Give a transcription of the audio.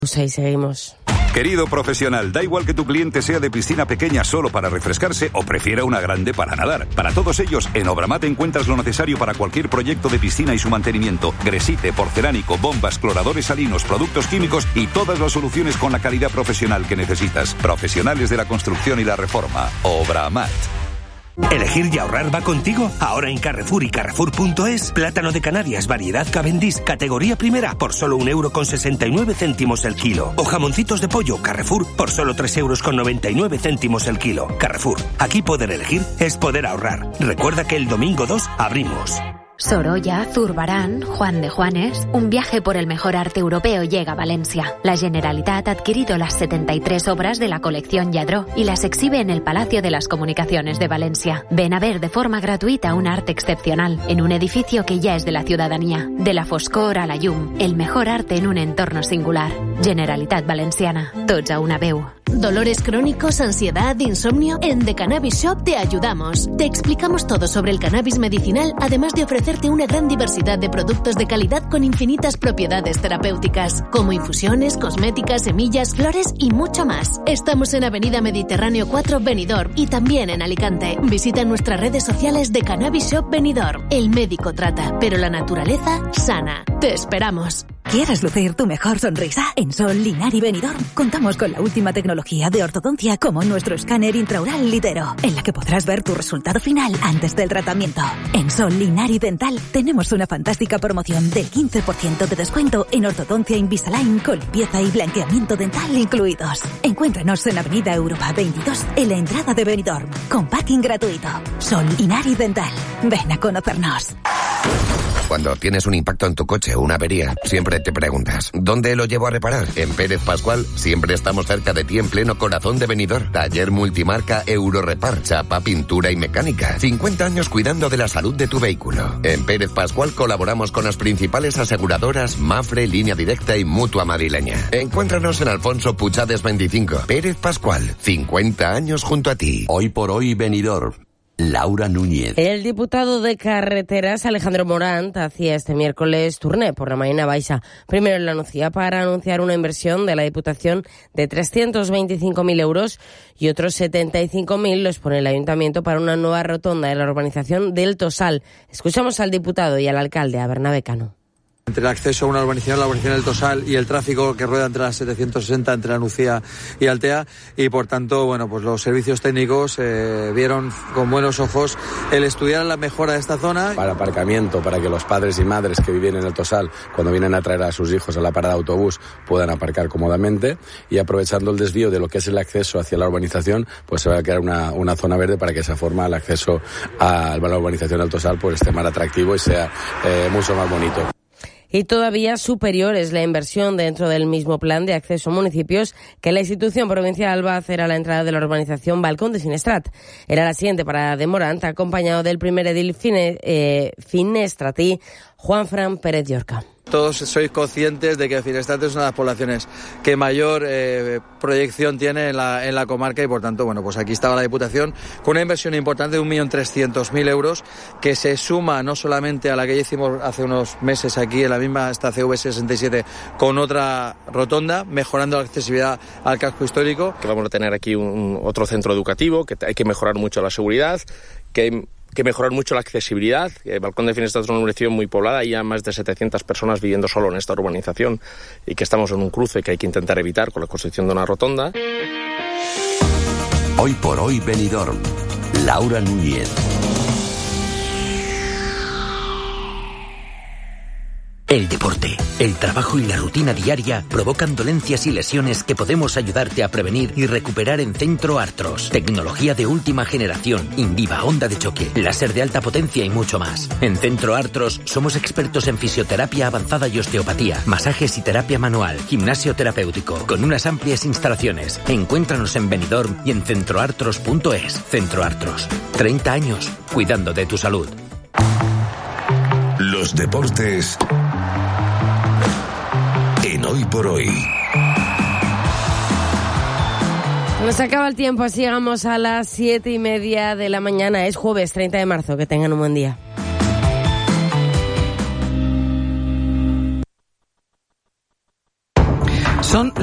Pues ahí seguimos. Querido profesional, da igual que tu cliente sea de piscina pequeña solo para refrescarse o prefiera una grande para nadar. Para todos ellos, en Obramat encuentras lo necesario para cualquier proyecto de piscina y su mantenimiento. Gresite, porcelánico, bombas, cloradores salinos, productos químicos y todas las soluciones con la calidad profesional que necesitas. Profesionales de la construcción y la reforma. Obramat. ¿Elegir y ahorrar va contigo? Ahora en Carrefour y Carrefour.es, plátano de Canarias, variedad Cavendish, categoría primera, por solo 1,69 € el kilo. O jamoncitos de pollo Carrefour por solo 3,99 € el kilo. Carrefour, aquí poder elegir es poder ahorrar. Recuerda que el domingo 2 abrimos. Sorolla, Zurbarán, Juan de Juanes, un viaje por el mejor arte europeo llega a Valencia. La Generalitat ha adquirido las 73 obras de la colección Lladró y las exhibe en el Palacio de las Comunicaciones de Valencia. Ven a ver de forma gratuita un arte excepcional en un edificio que ya es de la ciudadanía. De la foscor a la llum, el mejor arte en un entorno singular. Generalitat Valenciana, tots a una veu. Dolores crónicos, ansiedad, insomnio. En The Cannabis Shop te ayudamos. Te explicamos todo sobre el cannabis medicinal, además de ofrecerte una gran diversidad de productos de calidad con infinitas propiedades terapéuticas, como infusiones, cosméticas, semillas, flores y mucho más. Estamos en Avenida Mediterráneo 4, Benidorm, y también en Alicante. Visita nuestras redes sociales de Cannabis Shop Benidorm. El médico trata, pero la naturaleza sana. Te esperamos. ¿Quieres lucir tu mejor sonrisa? En Sol, Linari y Benidorm contamos con la última tecnología de ortodoncia, como nuestro escáner intraoral Litero, en la que podrás ver tu resultado final antes del tratamiento. En Sol, Linari Dental tenemos una fantástica promoción del 15% de descuento en ortodoncia Invisalign con limpieza y blanqueamiento dental incluidos. Encuéntranos en Avenida Europa 22, en la entrada de Benidorm, con parking gratuito. Sol, Linari Dental. Ven a conocernos. Cuando tienes un impacto en tu coche o una avería, siempre te preguntas, ¿dónde lo llevo a reparar? En Pérez Pascual siempre estamos cerca de ti en pleno corazón de Benidorm. Taller multimarca Eurorepar, chapa, pintura y mecánica. 50 años cuidando de la salud de tu vehículo. En Pérez Pascual colaboramos con las principales aseguradoras Mafre, Línea Directa y Mutua Madrileña. Encuéntranos en Alfonso Puchades 25. Pérez Pascual, 50 años junto a ti. Hoy por hoy Benidorm. Laura Núñez. El diputado de Carreteras, Alejandro Morant, hacía este miércoles turné por la Marina Baixa. Primero en la Nucía para anunciar una inversión de la Diputación de 325.000 euros y otros 75.000 los pone el Ayuntamiento para una nueva rotonda en la urbanización del Tosal. Escuchamos al diputado y al alcalde, a Bernabé Cano. Entre el acceso a una urbanización, la urbanización del Tosal y el tráfico que rueda entre las 760 entre la Nucía y Altea, y por tanto, bueno, pues los servicios técnicos vieron con buenos ojos el estudiar la mejora de esta zona. Para aparcamiento, para que los padres y madres que viven en el Tosal, cuando vienen a traer a sus hijos a la parada de autobús, puedan aparcar cómodamente, y aprovechando el desvío de lo que es el acceso hacia la urbanización, pues se va a crear una zona verde para que esa forma el acceso a la urbanización del Tosal pues esté más atractivo y sea mucho más bonito. Y todavía superior es la inversión dentro del mismo plan de acceso a municipios que la institución provincial va a hacer a la entrada de la urbanización Balcón de Finestrat. Era la siguiente parada de Morant, acompañado del primer edil finestratí, Juanfran Pérez Llorca. Todos sois conscientes de que Finestrat es una de las poblaciones que mayor proyección tiene en la comarca, y por tanto, bueno, pues aquí estaba la Diputación con una inversión importante de 1.300.000 euros que se suma no solamente a la que ya hicimos hace unos meses aquí en la misma, esta CV67, con otra rotonda, mejorando la accesibilidad al casco histórico. Que vamos a tener aquí otro centro educativo, que hay que mejorar mucho la seguridad, que hay que mejorar mucho la accesibilidad. El Balcón de Finestrat es una urbanización muy poblada, hay ya más de 700 personas viviendo solo en esta urbanización, y que estamos en un cruce que hay que intentar evitar con la construcción de una rotonda. Hoy por hoy Benidorm. Laura Núñez. El deporte, el trabajo y la rutina diaria provocan dolencias y lesiones que podemos ayudarte a prevenir y recuperar en Centro Artros. Tecnología de última generación, Inviva, onda de choque, láser de alta potencia y mucho más. En Centro Artros somos expertos en fisioterapia avanzada y osteopatía, masajes y terapia manual, gimnasio terapéutico, con unas amplias instalaciones. Encuéntranos en Benidorm y en centroartros.es. Centro Artros, 30 años cuidando de tu salud. Los deportes en Hoy por Hoy. Nos acaba el tiempo, así llegamos a las 7:30 de la mañana. Es jueves 30 de marzo, que tengan un buen día. Son